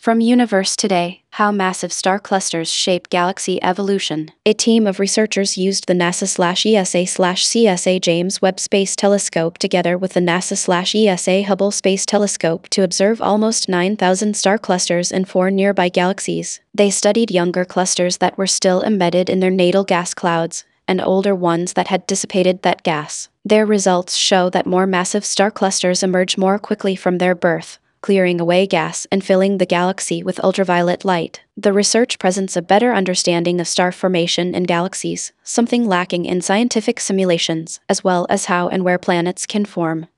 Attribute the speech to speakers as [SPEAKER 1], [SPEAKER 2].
[SPEAKER 1] From Universe Today: How Massive Star Clusters Shape Galaxy Evolution. A team of researchers used the NASA/ESA/CSA James Webb Space Telescope together with the NASA/ESA Hubble Space Telescope to observe almost 9,000 star clusters in 4 nearby galaxies. They studied younger clusters that were still embedded in their natal gas clouds, and older ones that had dissipated that gas. Their results show that more massive star clusters emerge more quickly from their birth, clearing away gas and filling the galaxy with ultraviolet light. The research presents a better understanding of star formation in galaxies, something lacking in scientific simulations, as well as how and where planets can form.